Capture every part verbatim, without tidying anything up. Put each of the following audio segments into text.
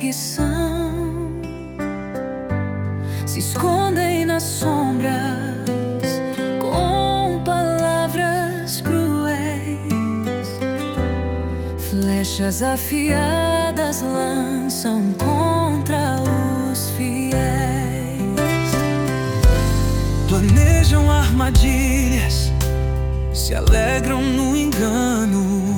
perseguição se escondem nas sombras com palavras cruéis. Flechas afiadas lançam contra os fiéis. Planejam armadilhas, se alegram no engano.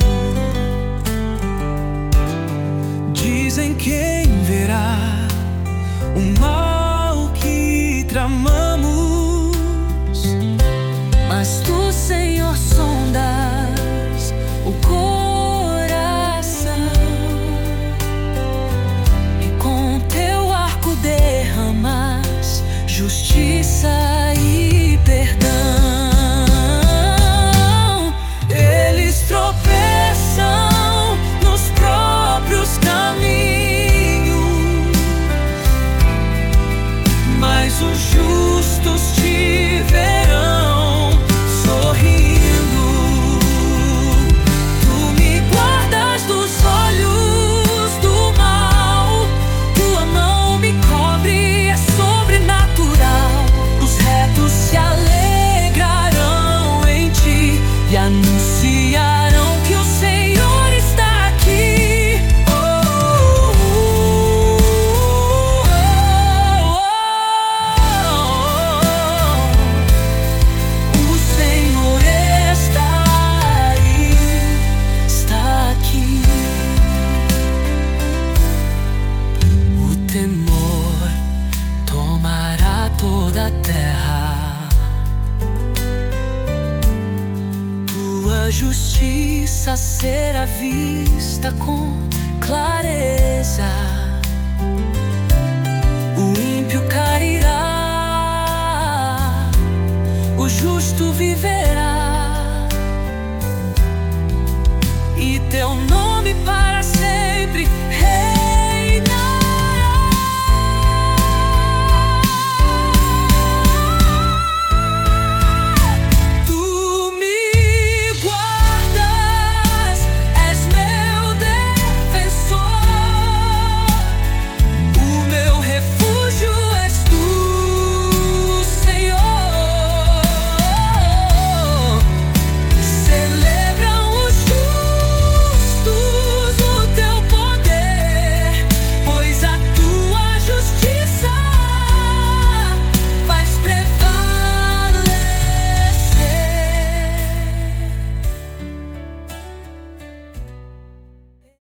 Dizem quem verá o mal que tramamos, mas tu, Senhor, sondas o coração e com teu arco derramas justiça e perdão. Eles tropeçam nos próprios caminhos, mas os justos te verão sorrindo. Tu me guardas dos olhos do mal, tua mão me cobre, é sobrenatural. Os retos se alegrarão em ti e anunciarão que o Senhor está aqui. Oh, oh, oh, oh, oh. O Senhor está aí, está aqui. O temor tomará toda a terra, tua justiça será vista com